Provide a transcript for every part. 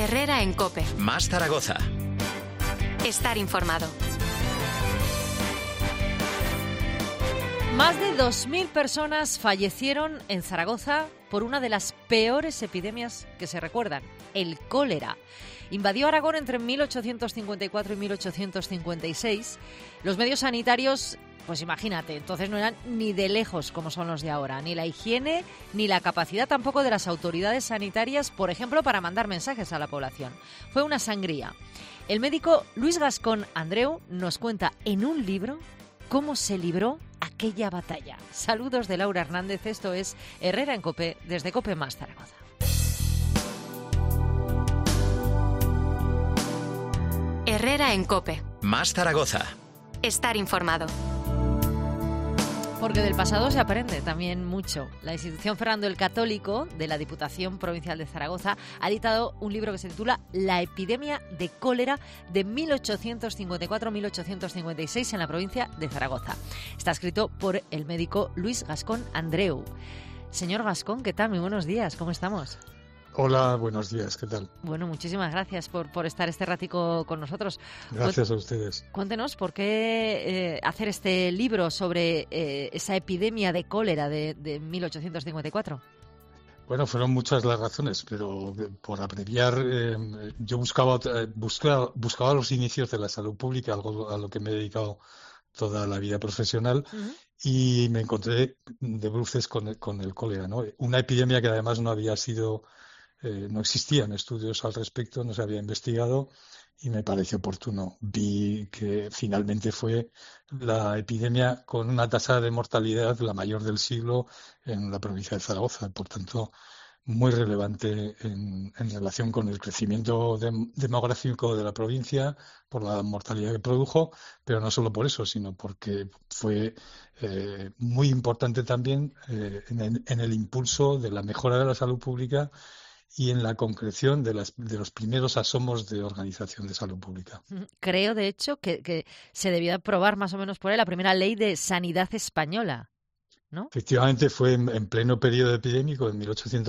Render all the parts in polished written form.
Herrera en COPE. Más Zaragoza. Estar informado. Más de 2.000 personas fallecieron en Zaragoza por una de las peores epidemias que se recuerdan, el cólera. Invadió Aragón entre 1854 y 1856. Los medios sanitarios, pues imagínate, entonces no eran ni de lejos como son los de ahora. Ni la higiene, ni la capacidad tampoco de las autoridades sanitarias, por ejemplo, para mandar mensajes a la población. Fue una sangría. El médico Luis Gascón Andreu nos cuenta en un libro cómo se libró aquella batalla. Saludos de Laura Hernández, esto es Herrera en COPE, desde COPE Más Zaragoza. Herrera en COPE. Más Zaragoza. Estar informado. Porque del pasado se aprende también mucho. La institución Fernando el Católico de la Diputación Provincial de Zaragoza ha editado un libro que se titula La epidemia de cólera de 1854-1856 en la provincia de Zaragoza. Está escrito por el médico Luis Gascón Andreu. Señor Gascón, ¿qué tal? Muy buenos días, ¿cómo estamos? Hola, buenos días, ¿qué tal? Bueno, muchísimas gracias por estar este ratico con nosotros. Gracias a ustedes. Cuéntenos por qué hacer este libro sobre esa epidemia de cólera de 1854. Bueno, fueron muchas las razones, pero por abreviar, yo buscaba los inicios de la salud pública, algo a lo que me he dedicado toda la vida profesional, y me encontré de bruces con el cólera, ¿no? Una epidemia que además no había sido... no existían estudios al respecto, no se había investigado y me pareció oportuno. Vi que finalmente fue la epidemia con una tasa de mortalidad la mayor del siglo en la provincia de Zaragoza, por tanto muy relevante en relación con el crecimiento demográfico de la provincia, por la mortalidad que produjo, pero no solo por eso, sino porque fue muy importante también en el impulso de la mejora de la salud pública y en la concreción de los primeros asomos de organización de salud pública. Creo, de hecho, que se debió aprobar más o menos por ahí la primera ley de sanidad española, ¿no? Efectivamente, fue en pleno periodo epidémico, en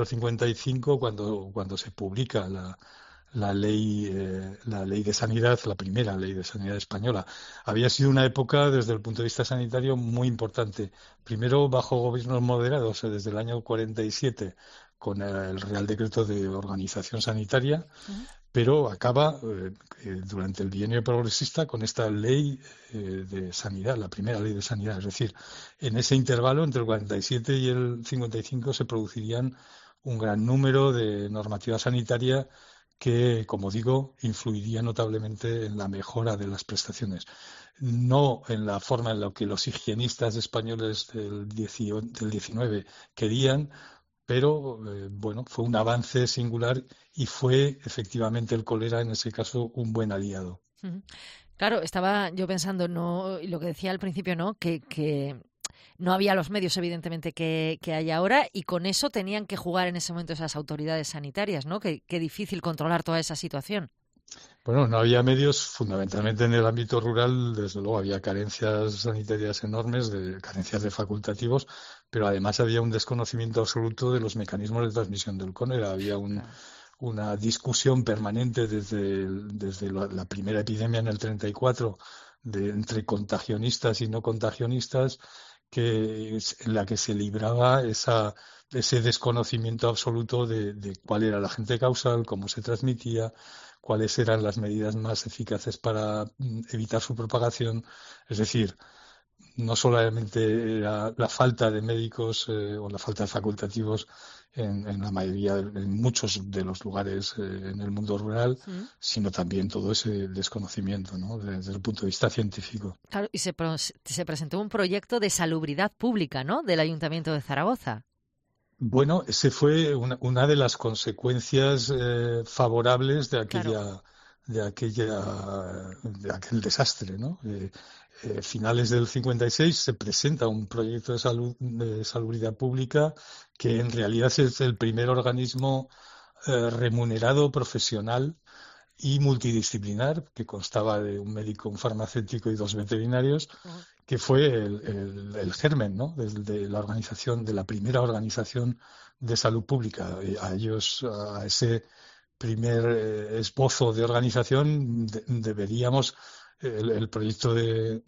1855, cuando se publica la ley de sanidad, la primera ley de sanidad española. Había sido una época, desde el punto de vista sanitario, muy importante. Primero, bajo gobiernos moderados, desde el año 47, con el Real Decreto de Organización Sanitaria, pero acaba durante el bienio progresista con esta ley de sanidad, la primera ley de sanidad. Es decir, en ese intervalo entre el 47 y el 55 se producirían un gran número de normativa sanitaria que, como digo, influiría notablemente en la mejora de las prestaciones. No en la forma en la que los higienistas españoles del 19 querían, pero bueno, fue un avance singular y fue efectivamente el cólera en ese caso un buen aliado. Claro, estaba yo pensando, no, lo que decía al principio, ¿no? Que no había los medios, evidentemente, que hay ahora, y con eso tenían que jugar en ese momento esas autoridades sanitarias, ¿no? Qué difícil controlar toda esa situación. Bueno, no había medios, fundamentalmente en el ámbito rural, desde luego había carencias sanitarias enormes, carencias de facultativos, pero además había un desconocimiento absoluto de los mecanismos de transmisión del cólera. Había una discusión permanente desde la primera epidemia en el 34 entre contagionistas y no contagionistas, en la que se libraba ese desconocimiento absoluto de cuál era el agente causal, cómo se transmitía, cuáles eran las medidas más eficaces para evitar su propagación. Es decir, no solamente era la falta de médicos o la falta de facultativos en muchos de los lugares en el mundo rural, sino también todo ese desconocimiento, ¿no? Desde el punto de vista científico. Claro, y se presentó un proyecto de salubridad pública, ¿no?, del Ayuntamiento de Zaragoza. Bueno, ese fue una de las consecuencias favorables de aquel desastre, ¿no? Finales del 56 se presenta un proyecto de salubridad pública que en realidad es el primer organismo remunerado, profesional y multidisciplinar, que constaba de un médico, un farmacéutico y 2 veterinarios, que fue el germen, ¿no?, de la organización, de la primera organización de salud pública. A ese esbozo de organización, deberíamos el proyecto del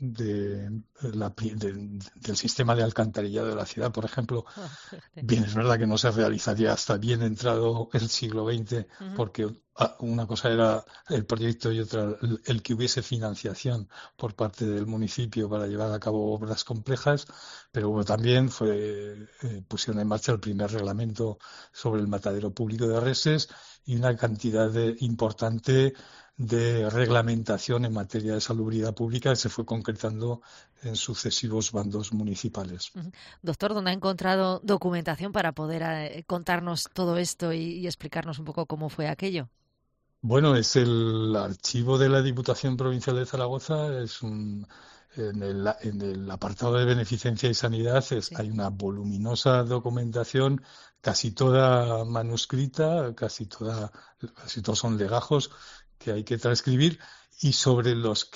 sistema de alcantarillado de la ciudad, por ejemplo, bien, es verdad que no se realizaría hasta bien entrado el siglo XX, porque una cosa era el proyecto y otra el que hubiese financiación por parte del municipio para llevar a cabo obras complejas, pero bueno, también pusieron en marcha el primer reglamento sobre el matadero público de reses y una cantidad importante de reglamentación en materia de salubridad pública que se fue concretando en sucesivos bandos municipales. Doctor, ¿dónde ha encontrado documentación para poder contarnos todo esto y explicarnos un poco cómo fue aquello? Bueno, es el archivo de la Diputación Provincial de Zaragoza, en el apartado de beneficencia y sanidad hay una voluminosa documentación, casi toda manuscrita, casi todos son legajos que hay que transcribir y sobre los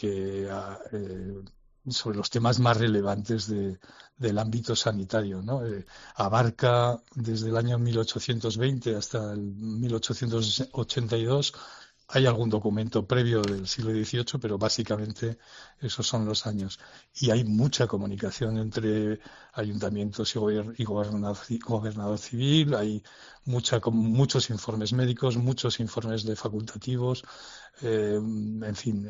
temas más relevantes del ámbito sanitario, ¿no? Abarca desde el año 1820 hasta el 1882. Hay algún documento previo del siglo XVIII, pero básicamente esos son los años. Y hay mucha comunicación entre ayuntamientos y gobernador civil, hay muchos informes médicos, muchos informes de facultativos. En fin,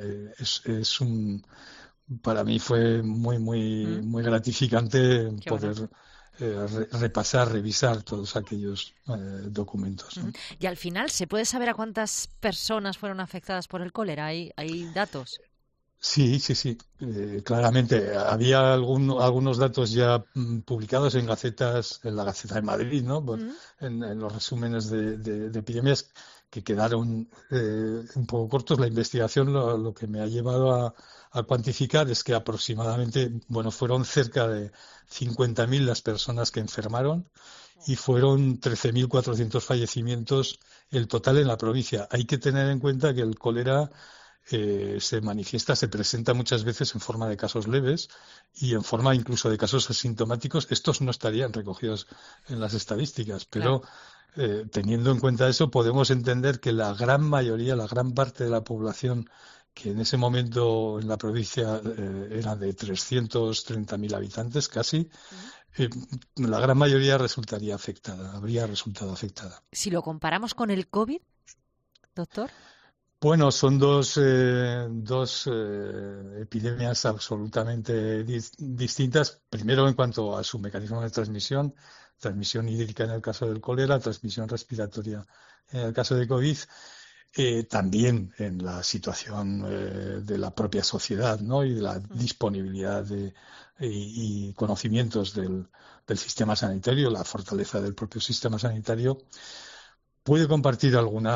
para mí fue muy gratificante poder repasar, revisar todos aquellos documentos, ¿no? Y al final, ¿se puede saber a cuántas personas fueron afectadas por el cólera? ¿Hay datos? Sí. Claramente. Había algunos datos ya publicados en la Gaceta de Madrid, ¿no? En los resúmenes de epidemias que quedaron un poco cortos. La investigación lo que me ha llevado a cuantificar es que aproximadamente, fueron cerca de 50.000 las personas que enfermaron y fueron 13.400 fallecimientos el total en la provincia. Hay que tener en cuenta que el cólera se presenta muchas veces en forma de casos leves y en forma incluso de casos asintomáticos. Estos no estarían recogidos en las estadísticas, pero teniendo en cuenta eso, podemos entender que la gran parte de la población que en ese momento en la provincia era de 330.000 habitantes casi, la gran mayoría habría resultado afectada. Si lo comparamos con el COVID, doctor. Bueno, son dos epidemias absolutamente distintas. Primero, en cuanto a su mecanismo de transmisión hídrica en el caso del cólera, transmisión respiratoria en el caso de COVID. También en la situación de la propia sociedad, ¿no? Y de la disponibilidad y conocimientos del sistema sanitario, la fortaleza del propio sistema sanitario. Puede compartir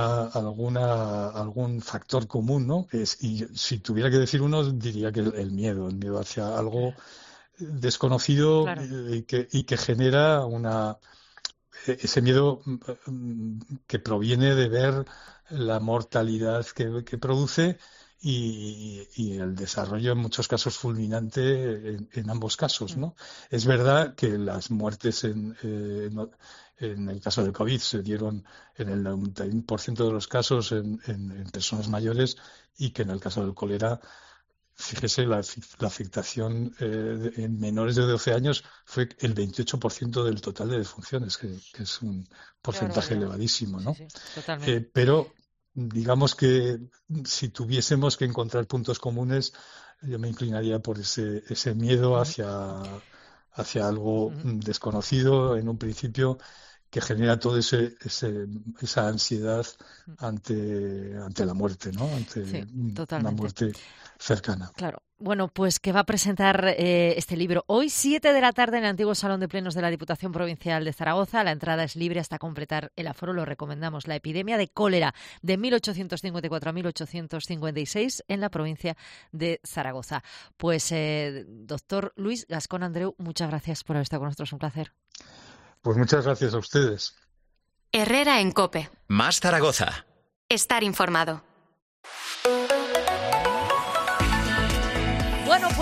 algún factor común, ¿no? Y si tuviera que decir uno, diría que el miedo hacia algo desconocido, claro. y que genera ese miedo que proviene de ver la mortalidad que produce y el desarrollo en muchos casos fulminante en ambos casos, ¿no? Es verdad que las muertes en el caso del COVID se dieron en el 91% de los casos en personas mayores y que en el caso del cólera, fíjese, la afectación en menores de 12 años fue el 28% del total de defunciones, que es un porcentaje elevadísimo, ¿no? Sí, totalmente. Pero digamos que si tuviésemos que encontrar puntos comunes, yo me inclinaría por ese miedo hacia algo desconocido en un principio, que genera toda esa ansiedad ante la muerte, ¿no? Ante una muerte cercana. Claro. Bueno, pues que va a presentar este libro hoy, 7 de la tarde, en el antiguo Salón de Plenos de la Diputación Provincial de Zaragoza. La entrada es libre hasta completar el aforo, lo recomendamos. La epidemia de cólera de 1854 a 1856 en la provincia de Zaragoza. Pues, doctor Luis Gascón Andreu, muchas gracias por haber estado con nosotros. Un placer. Pues muchas gracias a ustedes. Herrera en COPE. Más Zaragoza. Estar informado. Bueno, pues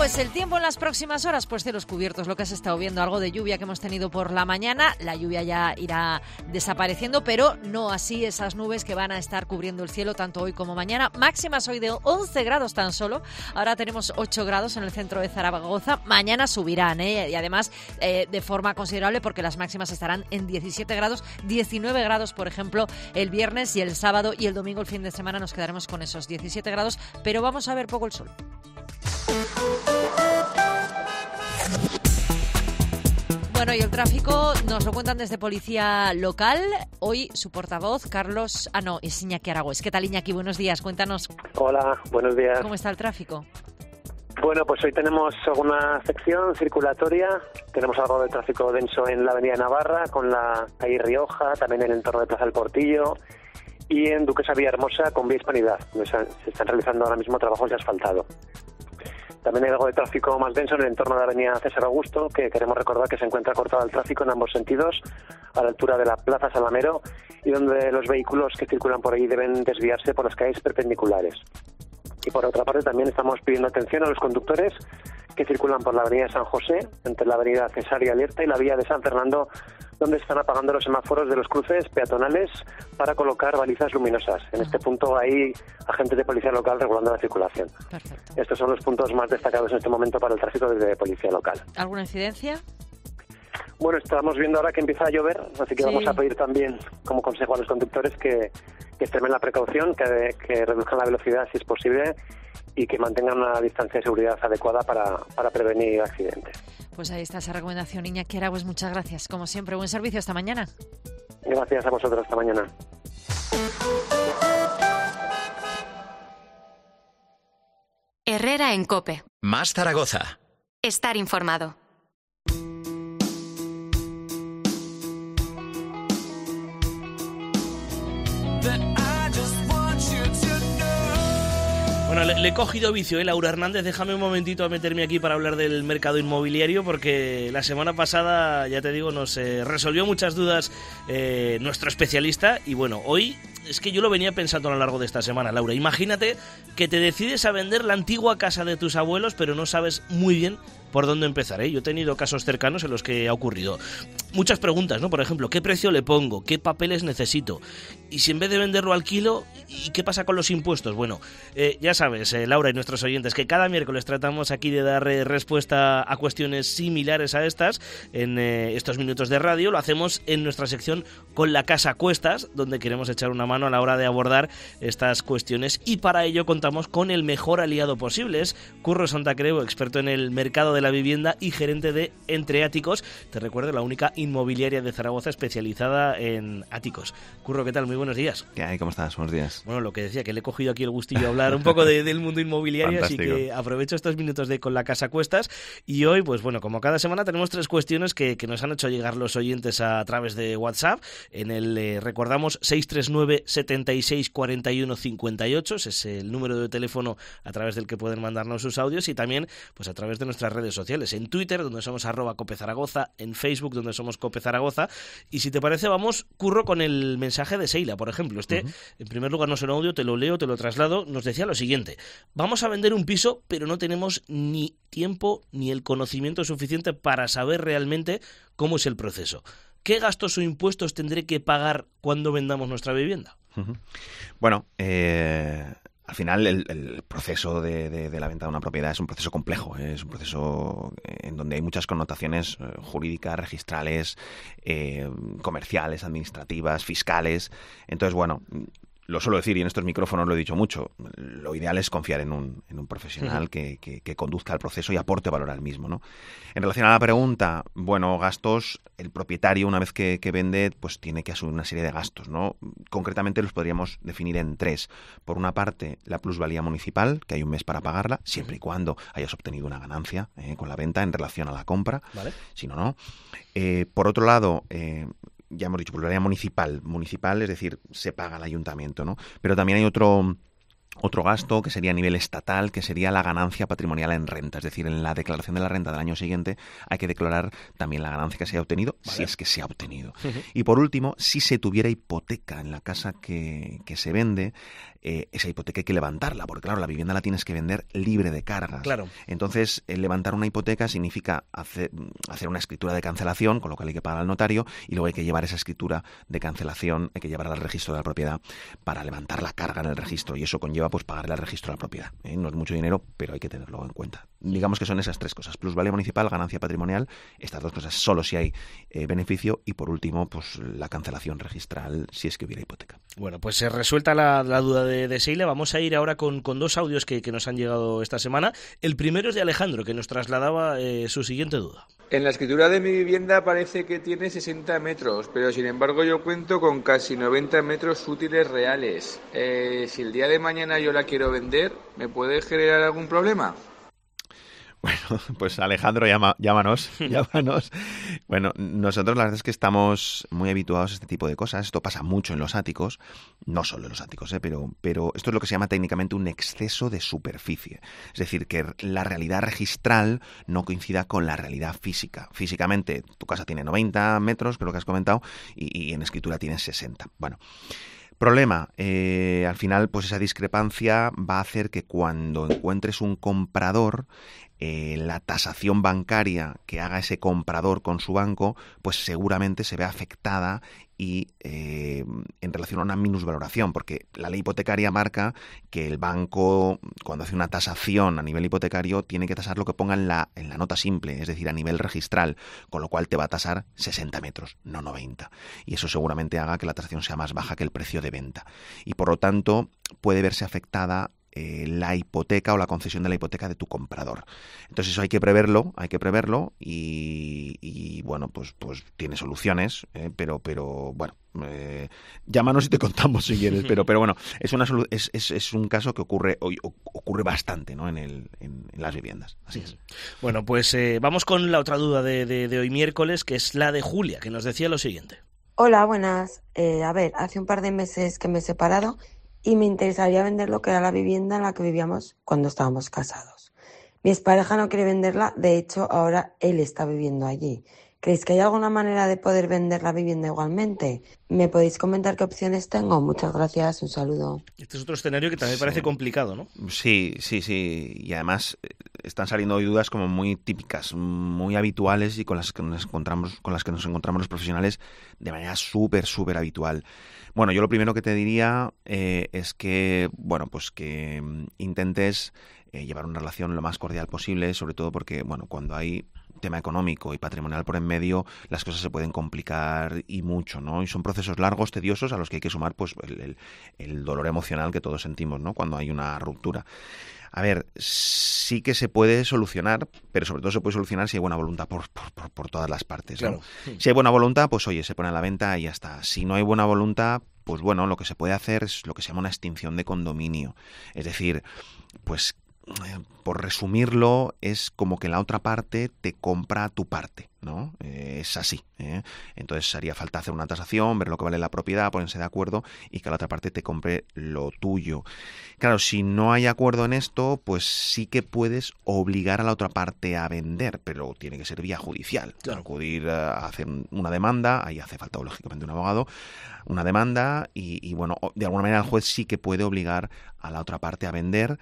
pues el tiempo en las próximas horas, pues cielos cubiertos, lo que has estado viendo, algo de lluvia que hemos tenido por la mañana. La lluvia ya irá desapareciendo, pero no así esas nubes que van a estar cubriendo el cielo tanto hoy como mañana. Máximas hoy de 11 grados tan solo. Ahora tenemos 8 grados en el centro de Zaragoza. Mañana subirán, y además de forma considerable, porque las máximas estarán en 17 grados, 19 grados, por ejemplo, el viernes, y el sábado y el domingo, el fin de semana, nos quedaremos con esos 17 grados, pero vamos a ver poco el sol. Bueno, y el tráfico nos lo cuentan desde Policía Local. Hoy su portavoz, es Iñaki Aragoes. ¿Qué tal, Iñaki? Buenos días, cuéntanos. Hola, buenos días. ¿Cómo está el tráfico? Bueno, pues hoy tenemos alguna sección circulatoria. Tenemos algo de tráfico denso en la avenida Navarra, con la calle Rioja, también en el entorno de Plaza del Portillo, y en Duquesa Villahermosa con vía Hispanidad, donde se están realizando ahora mismo trabajos de asfaltado. También hay algo de tráfico más denso en el entorno de la avenida César Augusto, que queremos recordar que se encuentra cortado el tráfico en ambos sentidos, a la altura de la Plaza Salamero, y donde los vehículos que circulan por ahí deben desviarse por las calles perpendiculares. Y por otra parte también estamos pidiendo atención a los conductores que circulan por la avenida San José, entre la avenida Cesárea Alerta y la vía de San Fernando, donde están apagando los semáforos de los cruces peatonales para colocar balizas luminosas. En este punto hay agentes de policía local regulando la circulación. Perfecto. Estos son los puntos más destacados en este momento para el tráfico desde policía local. ¿Alguna incidencia? Bueno, estamos viendo ahora que empieza a llover, así que vamos a pedir también como consejo a los conductores que extremen la precaución, que reduzcan la velocidad si es posible y que mantengan una distancia de seguridad adecuada para prevenir accidentes. Pues ahí está esa recomendación, Iñaki Aragoes. Muchas gracias. Como siempre, buen servicio. Hasta mañana. Gracias a vosotros. Hasta mañana. Herrera en COPE. Más Zaragoza. Estar informado. Bueno, le he cogido vicio, Laura Hernández. Déjame un momentito a meterme aquí para hablar del mercado inmobiliario, porque la semana pasada, ya te digo, nos resolvió muchas dudas nuestro especialista. Y bueno, hoy es que yo lo venía pensando a lo largo de esta semana, Laura. Imagínate que te decides a vender la antigua casa de tus abuelos, pero no sabes muy bien por dónde empezar, Yo he tenido casos cercanos en los que ha ocurrido. Muchas preguntas, ¿no? Por ejemplo, ¿qué precio le pongo? ¿Qué papeles necesito? Y si en vez de venderlo al kilo, ¿y qué pasa con los impuestos? Bueno, ya sabes, Laura y nuestros oyentes, que cada miércoles tratamos aquí de dar respuesta a cuestiones similares a estas en estos minutos de radio. Lo hacemos en nuestra sección Con la Casa a Cuestas, donde queremos echar una mano a la hora de abordar estas cuestiones, y para ello contamos con el mejor aliado posible. Es Curro Santacreu, experto en el mercado de la vivienda y gerente de Entre Áticos. Te recuerdo, la única inmobiliaria de Zaragoza especializada en áticos. Curro, ¿qué tal? Muy buenos días. ¿Qué hay? ¿Cómo estás? Buenos días. Bueno, lo que decía, que le he cogido aquí el gustillo a hablar un poco del mundo inmobiliario, Fantástico. Así que aprovecho estos minutos de Con la Casa a Cuestas. Y hoy, pues bueno, como cada semana, tenemos 3 cuestiones que nos han hecho llegar los oyentes a través de WhatsApp. En el, recordamos, 639 76 41 58, ese es el número de teléfono a través del que pueden mandarnos sus audios, y también pues a través de nuestras redes sociales, en Twitter, donde somos @CopeZaragoza, en Facebook, donde somos Cope Zaragoza. Y si te parece, vamos, Curro, con el mensaje de Seila, por ejemplo. En primer lugar, no es un audio, te lo leo, te lo traslado. Nos decía lo siguiente: vamos a vender un piso, pero no tenemos ni tiempo ni el conocimiento suficiente para saber realmente cómo es el proceso. ¿Qué gastos o impuestos tendré que pagar cuando vendamos nuestra vivienda? Bueno, al final el proceso de la venta de una propiedad es un proceso complejo, es un proceso en donde hay muchas connotaciones jurídicas, registrales, comerciales, administrativas, fiscales. Entonces, bueno, lo suelo decir, y en estos micrófonos lo he dicho mucho, lo ideal es confiar en un profesional que conduzca el proceso y aporte valor al mismo, ¿no? En relación a la pregunta, bueno, gastos, el propietario, una vez que vende, pues tiene que asumir una serie de gastos, ¿no? Concretamente los podríamos definir en 3. Por una parte, la plusvalía municipal, que hay un mes para pagarla, siempre y cuando hayas obtenido una ganancia con la venta en relación a la compra. ¿Vale? Si no, no. Por otro lado, ya hemos dicho, plusvalía municipal, es decir, se paga al ayuntamiento, ¿no? Pero también hay otro otro gasto que sería a nivel estatal, que sería la ganancia patrimonial en renta. Es decir, en la declaración de la renta del año siguiente hay que declarar también la ganancia que se haya obtenido, si es que se ha obtenido. Y por último, si se tuviera hipoteca en la casa que se vende, esa hipoteca hay que levantarla, porque claro, la vivienda la tienes que vender libre de cargas. Claro. Entonces, levantar una hipoteca significa hacer una escritura de cancelación, con lo cual hay que pagar al notario, y luego hay que llevar esa escritura de cancelación, hay que llevarla al registro de la propiedad para levantar la carga en el registro, y eso conlleva pues pagar el registro de la propiedad. No es mucho dinero, pero hay que tenerlo en cuenta. Digamos que son esas tres cosas: plusvalía municipal, ganancia patrimonial, estas dos cosas solo si hay beneficio, y por último, pues la cancelación registral si es que hubiera hipoteca. Bueno, pues se resuelta la duda de Seila. Vamos a ir ahora con dos audios que nos han llegado esta semana. El primero es de Alejandro, que nos trasladaba su siguiente duda. En la escritura de mi vivienda parece que tiene 60 metros, pero sin embargo yo cuento con casi 90 metros útiles reales. Si el día de mañana yo la quiero vender, ¿me puede generar algún problema? Bueno, pues Alejandro, llámanos. Bueno, nosotros la verdad es que estamos muy habituados a este tipo de cosas. Esto pasa mucho en los áticos, no solo en los áticos, pero esto es lo que se llama técnicamente un exceso de superficie. Es decir, que la realidad registral no coincida con la realidad física. Físicamente, tu casa tiene 90 metros, creo que has comentado, y en escritura tienes 60. Bueno. Problema, al final pues esa discrepancia va a hacer que cuando encuentres un comprador, la tasación bancaria que haga ese comprador con su banco, pues seguramente se ve afectada y en relación a una minusvaloración, porque la ley hipotecaria marca que el banco, cuando hace una tasación a nivel hipotecario, tiene que tasar lo que ponga en la nota simple, es decir, a nivel registral, con lo cual te va a tasar 60 metros, no 90. Y eso seguramente haga que la tasación sea más baja que el precio de venta. Y por lo tanto, puede verse afectada la hipoteca o la concesión de la hipoteca de tu comprador. Entonces eso hay que preverlo y bueno, pues tiene soluciones, pero bueno, llámanos y te contamos si quieres, pero bueno, es un caso que ocurre bastante, ¿no? en las viviendas. Así es. Bueno, pues vamos con la otra duda de hoy miércoles, que es la de Julia, que nos decía lo siguiente. Hola, buenas. Hace un par de meses que me he separado y me interesaría vender lo que era la vivienda en la que vivíamos cuando estábamos casados. Mi expareja no quiere venderla, de hecho ahora él está viviendo allí. ¿Creéis que hay alguna manera de poder vender la vivienda igualmente? ¿Me podéis comentar qué opciones tengo? Muchas gracias, un saludo. Este es otro escenario que también parece complicado, ¿no? Sí, y además están saliendo hoy dudas como muy típicas, muy habituales y con las que nos encontramos los profesionales de manera súper habitual. Bueno, yo lo primero que te diría es que, bueno, pues que intentes llevar una relación lo más cordial posible, sobre todo porque, bueno, cuando hay tema económico y patrimonial por en medio, las cosas se pueden complicar y mucho, ¿no? Y son procesos largos, tediosos, a los que hay que sumar pues el dolor emocional que todos sentimos, ¿no? Cuando hay una ruptura. A ver, sí que se puede solucionar, pero sobre todo se puede solucionar si hay buena voluntad por todas las partes, ¿no? Claro. Si hay buena voluntad, pues oye, se pone a la venta y ya está. Si no hay buena voluntad, pues bueno, lo que se puede hacer es lo que se llama una extinción de condominio. Es decir, pues por resumirlo, es como que la otra parte te compra tu parte, ¿no? Es así, ¿eh? Entonces haría falta hacer una tasación, ver lo que vale la propiedad, ponerse de acuerdo y que la otra parte te compre lo tuyo. Claro, si no hay acuerdo en esto, pues sí que puedes obligar a la otra parte a vender, pero tiene que ser vía judicial. Claro. Acudir a hacer una demanda, ahí hace falta lógicamente un abogado, una demanda y bueno, de alguna manera el juez sí que puede obligar a la otra parte a vender,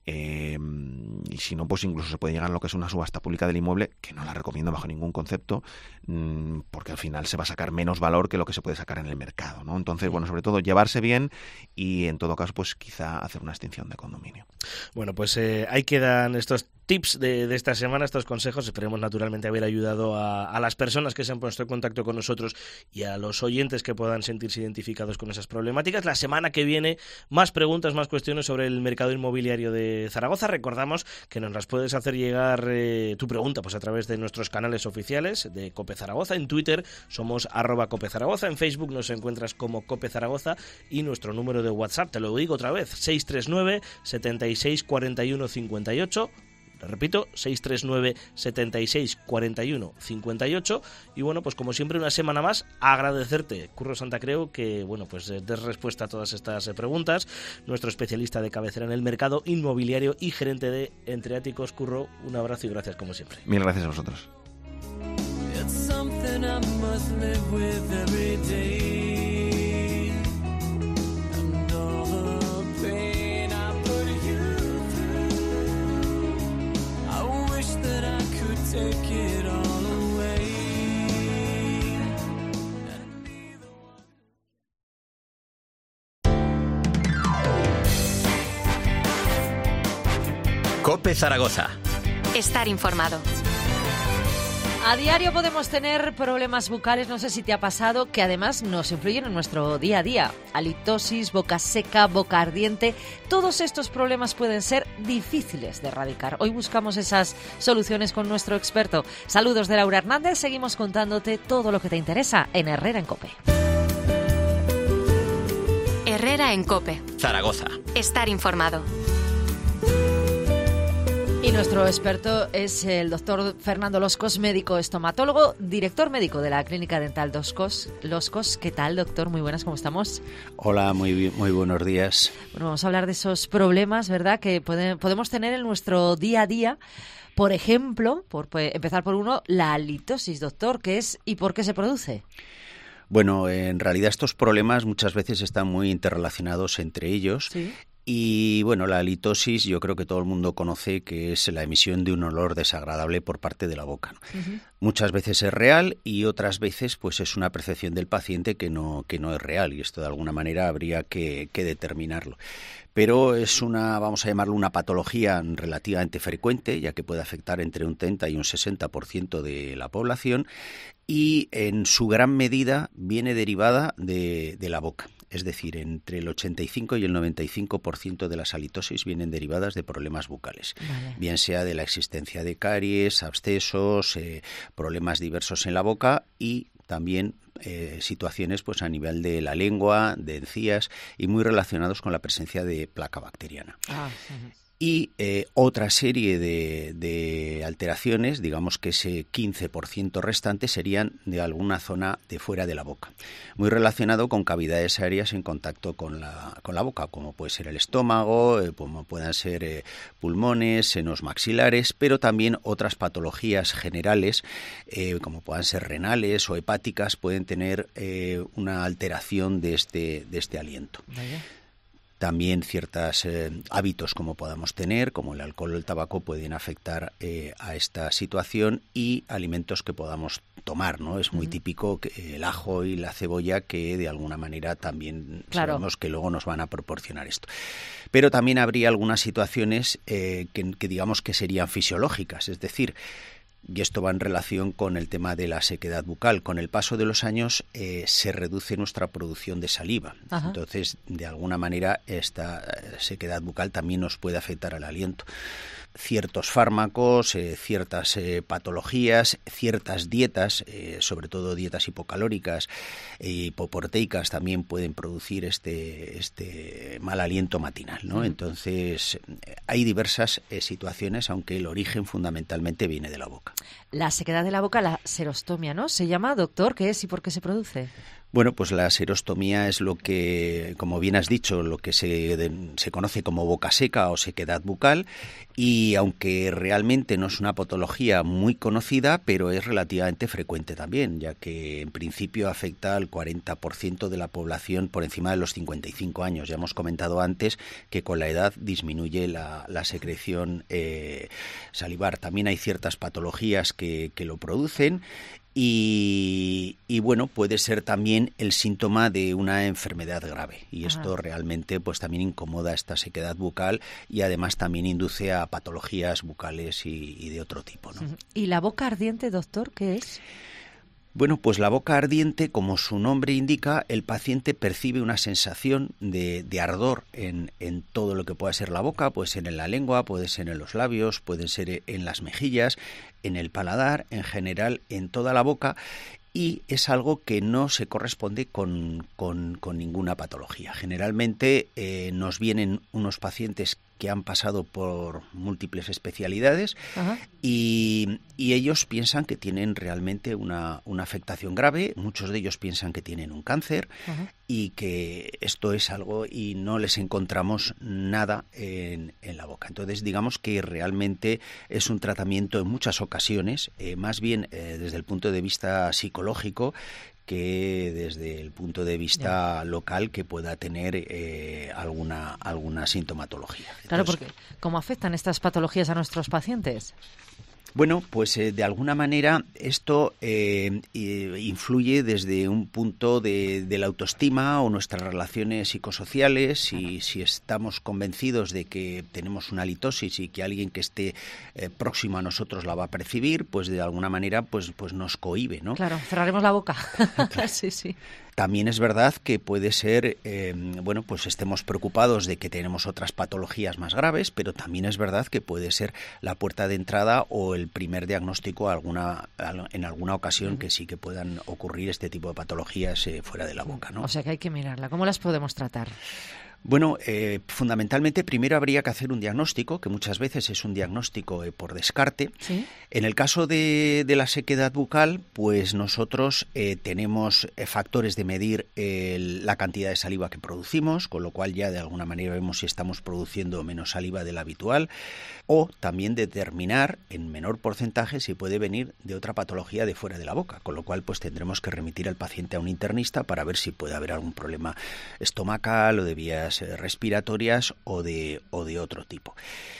y si no, pues incluso se puede llegar a lo que es una subasta pública del inmueble, que no la recomiendo bajo ningún concepto, porque al final se va a sacar menos valor que lo que se puede sacar en el mercado, ¿no? Entonces, bueno, sobre todo llevarse bien y en todo caso, pues quizá hacer una extinción de condominio. Bueno, pues ahí quedan estos tips de esta semana, estos consejos. Esperemos naturalmente haber ayudado a las personas que se han puesto en contacto con nosotros y a los oyentes que puedan sentirse identificados con esas problemáticas. La semana que viene, más preguntas, más cuestiones sobre el mercado inmobiliario de Zaragoza. Recordamos que nos las puedes hacer llegar tu pregunta pues a través de nuestros canales oficiales de COPE Zaragoza. En Twitter somos @COPE Zaragoza, en Facebook nos encuentras como COPE Zaragoza y nuestro número de WhatsApp, te lo digo otra vez, 639 76 41 58. Le repito, 639 76 41 58. Y bueno, pues como siempre, una semana más, agradecerte, Curro Santacreu, que bueno, pues des respuesta a todas estas preguntas. Nuestro especialista de cabecera en el mercado inmobiliario y gerente de Entreáticos. Curro, un abrazo y gracias como siempre. Mil gracias a vosotros. COPE Zaragoza. Estar informado. A diario podemos tener problemas bucales, no sé si te ha pasado, que además nos influyen en nuestro día a día. Halitosis, boca seca, boca ardiente, todos estos problemas pueden ser difíciles de erradicar. Hoy buscamos esas soluciones con nuestro experto. Saludos de Laura Hernández, seguimos contándote todo lo que te interesa en Herrera en COPE. Herrera en COPE. Zaragoza. Estar informado. Y nuestro experto es el doctor Fernando Loscos, médico estomatólogo, director médico de la Clínica Dental Loscos. ¿Qué tal, doctor? Muy buenas, ¿cómo estamos? Hola, muy buenos días. Bueno, vamos a hablar de esos problemas, ¿verdad?, que podemos tener en nuestro día a día. Por ejemplo, empezar por uno, la halitosis, doctor, ¿qué es y por qué se produce? Bueno, en realidad estos problemas muchas veces están muy interrelacionados entre ellos. ¿Sí? Y bueno, la halitosis yo creo que todo el mundo conoce que es la emisión de un olor desagradable por parte de la boca, ¿no? Uh-huh. Muchas veces es real y otras veces pues es una percepción del paciente que no es real, y esto de alguna manera habría que determinarlo. Pero es vamos a llamarlo una patología relativamente frecuente, ya que puede afectar entre un 30 y un 60% de la población, y en su gran medida viene derivada de la boca. Es decir, entre el 85 y el 95% de las halitosis vienen derivadas de problemas bucales. Vale. Bien sea de la existencia de caries, abscesos, problemas diversos en la boca y también situaciones pues a nivel de la lengua, de encías y muy relacionados con la presencia de placa bacteriana. Uh-huh. Y otra serie de alteraciones, digamos que ese 15% restante, serían de alguna zona de fuera de la boca, muy relacionado con cavidades aéreas en contacto con la boca, como puede ser el estómago, como puedan ser pulmones, senos maxilares, pero también otras patologías generales, como puedan ser renales o hepáticas, pueden tener una alteración de este aliento. Vaya. También ciertos hábitos como podamos tener, como el alcohol o el tabaco, pueden afectar a esta situación, y alimentos que podamos tomar, ¿no? Es muy típico que el ajo y la cebolla, que de alguna manera también sabemos que luego nos van a proporcionar esto. Pero también habría algunas situaciones que digamos que serían fisiológicas, es decir, y esto va en relación con el tema de la sequedad bucal. Con el paso de los años se reduce nuestra producción de saliva. Ajá. Entonces, de alguna manera, esta sequedad bucal también nos puede afectar al aliento. Ciertos fármacos, ciertas patologías, ciertas dietas, sobre todo dietas hipocalóricas e hipoproteicas, también pueden producir este mal aliento matinal, ¿no? Entonces, hay diversas situaciones, aunque el origen fundamentalmente viene de la boca. La sequedad de la boca, la serostomía, ¿no? ¿Se llama, doctor? ¿Qué es y por qué se produce? Bueno, pues la serostomía es lo que, como bien has dicho, lo que se conoce como boca seca o sequedad bucal, y aunque realmente no es una patología muy conocida, pero es relativamente frecuente también, ya que en principio afecta al 40% de la población por encima de los 55 años. Ya hemos comentado antes que con la edad disminuye la secreción salivar. También hay ciertas patologías que lo producen. Y bueno, puede ser también el síntoma de una enfermedad grave, y esto realmente pues también incomoda esta sequedad bucal, y además también induce a patologías bucales y de otro tipo, ¿no? ¿Y la boca ardiente, doctor, qué es? Bueno, pues la boca ardiente, como su nombre indica, el paciente percibe una sensación de ardor en todo lo que pueda ser la boca. Puede ser en la lengua, puede ser en los labios, puede ser en las mejillas, en el paladar, en general en toda la boca. y es algo que no se corresponde con ninguna patología. Generalmente nos vienen unos pacientes que han pasado por múltiples especialidades y ellos piensan que tienen realmente una afectación grave. Muchos de ellos piensan que tienen un cáncer y que esto es algo y no les encontramos nada en la boca. Entonces, digamos que realmente es un tratamiento en muchas ocasiones, más bien desde el punto de vista psicológico, que desde el punto de vista local que pueda tener alguna sintomatología. Claro, Entonces, porque ¿cómo afectan estas patologías a nuestros pacientes? Bueno, pues de alguna manera esto influye desde un punto de la autoestima o nuestras relaciones psicosociales. Si estamos convencidos de que tenemos una halitosis y que alguien que esté próximo a nosotros la va a percibir, pues de alguna manera pues nos cohíbe, ¿no? Claro, cerraremos la boca. Claro. Sí. También es verdad que puede ser, pues estemos preocupados de que tenemos otras patologías más graves, pero también es verdad que puede ser la puerta de entrada o el primer diagnóstico en alguna ocasión que sí que puedan ocurrir este tipo de patologías fuera de la boca, ¿no? O sea que hay que mirarla. ¿Cómo las podemos tratar? Bueno, fundamentalmente primero habría que hacer un diagnóstico, que muchas veces es un diagnóstico por descarte. ¿Sí? En el caso de la sequedad bucal, pues nosotros tenemos factores de medir la cantidad de saliva que producimos, con lo cual ya de alguna manera vemos si estamos produciendo menos saliva de la habitual, o también determinar en menor porcentaje si puede venir de otra patología de fuera de la boca, con lo cual pues tendremos que remitir al paciente a un internista para ver si puede haber algún problema estomacal o de vías respiratorias o de otro tipo.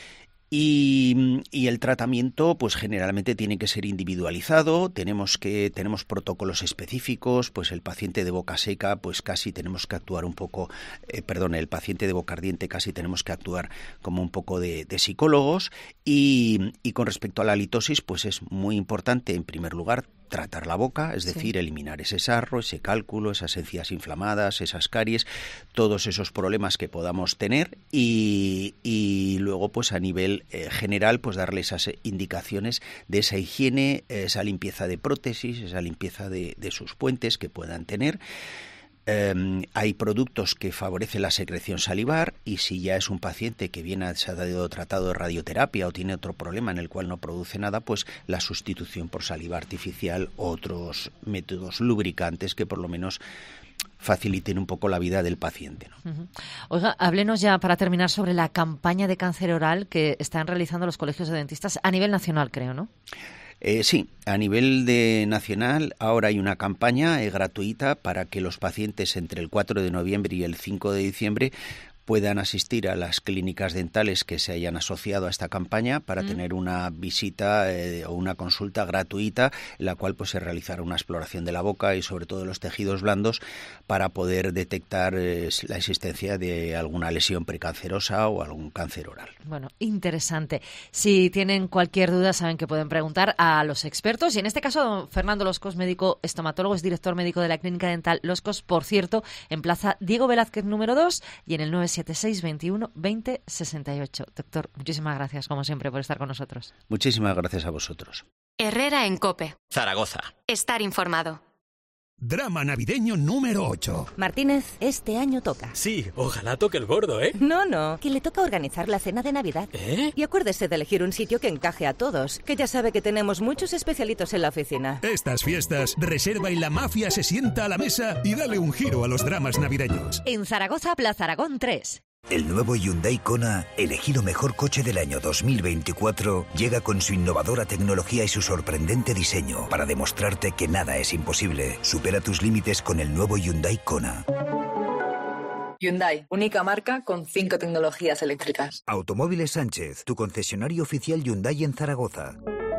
Y el tratamiento pues generalmente tiene que ser individualizado, tenemos protocolos específicos, pues el paciente de boca seca pues casi tenemos que actuar un poco, el paciente de boca ardiente casi tenemos que actuar como un poco de psicólogos y con respecto a la halitosis pues es muy importante en primer lugar tratar la boca, es decir, eliminar ese sarro, ese cálculo, esas encías inflamadas, esas caries, todos esos problemas que podamos tener y luego pues a nivel general pues darle esas indicaciones de esa higiene, esa limpieza de prótesis, esa limpieza de sus puentes que puedan tener. Hay productos que favorecen la secreción salivar y si ya es un paciente que se ha dado tratado de radioterapia o tiene otro problema en el cual no produce nada, pues la sustitución por saliva artificial o otros métodos lubricantes que por lo menos faciliten un poco la vida del paciente, ¿no? Oiga, háblenos ya para terminar sobre la campaña de cáncer oral que están realizando los colegios de dentistas a nivel nacional, creo, ¿no? Sí, a nivel nacional ahora hay una campaña gratuita para que los pacientes entre el 4 de noviembre y el 5 de diciembre puedan asistir a las clínicas dentales que se hayan asociado a esta campaña para tener una visita o una consulta gratuita en la cual pues se realizará una exploración de la boca y sobre todo de los tejidos blandos para poder detectar la existencia de alguna lesión precancerosa o algún cáncer oral. Bueno, interesante. Si tienen cualquier duda saben que pueden preguntar a los expertos y en este caso don Fernando Loscos, médico estomatólogo, es director médico de la Clínica Dental Loscos, por cierto, en Plaza Diego Velázquez número 2 y en el 976 21 20 68. Doctor, muchísimas gracias, como siempre, por estar con nosotros. Muchísimas gracias a vosotros. Herrera en COPE. Zaragoza. Estar informado. Drama navideño número 8. Martínez, este año toca. Sí, ojalá toque el gordo, ¿eh? No, que le toca organizar la cena de Navidad. ¿Eh? Y acuérdese de elegir un sitio que encaje a todos, que ya sabe que tenemos muchos especialitos en la oficina. Estas fiestas, reserva y la mafia se sienta a la mesa y dale un giro a los dramas navideños. En Zaragoza, Plaza Aragón 3. El nuevo Hyundai Kona, elegido mejor coche del año 2024, llega con su innovadora tecnología y su sorprendente diseño para demostrarte que nada es imposible. Supera tus límites con el nuevo Hyundai Kona. Hyundai, única marca con 5 tecnologías eléctricas. Automóviles Sánchez, tu concesionario oficial Hyundai en Zaragoza.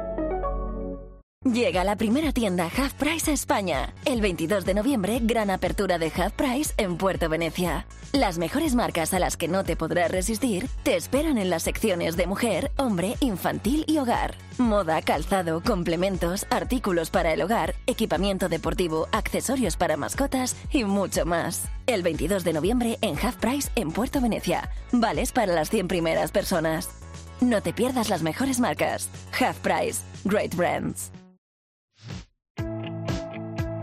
Llega la primera tienda Half Price a España. El 22 de noviembre, gran apertura de Half Price en Puerto Venecia. Las mejores marcas a las que no te podrás resistir te esperan en las secciones de mujer, hombre, infantil y hogar. Moda, calzado, complementos, artículos para el hogar, equipamiento deportivo, accesorios para mascotas y mucho más. El 22 de noviembre en Half Price en Puerto Venecia. Vales para las 100 primeras personas. No te pierdas las mejores marcas. Half Price. Great Brands.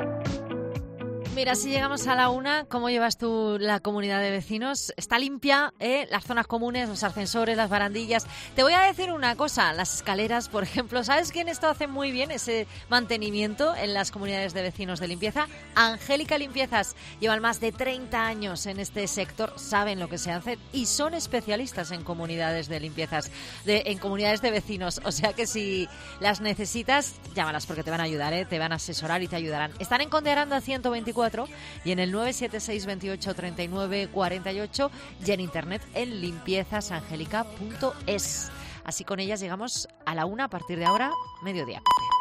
Mira, si llegamos a la 1, ¿cómo llevas tú la comunidad de vecinos? ¿Está limpia? Las zonas comunes, los ascensores, las barandillas. Te voy a decir una cosa, las escaleras, por ejemplo. ¿Sabes quién esto hace muy bien, ese mantenimiento en las comunidades de vecinos de limpieza? Angélica Limpiezas. Llevan más de 30 años en este sector, saben lo que se hace y son especialistas en comunidades de limpiezas, en comunidades de vecinos. O sea que si las necesitas, llámalas porque te van a ayudar, te van a asesorar y te ayudarán. Están en Conde Aranda 124 y en el 976 28 39 48 y en internet en limpiezasangelica.es. Así con ellas llegamos a la 1 a partir de ahora, mediodía.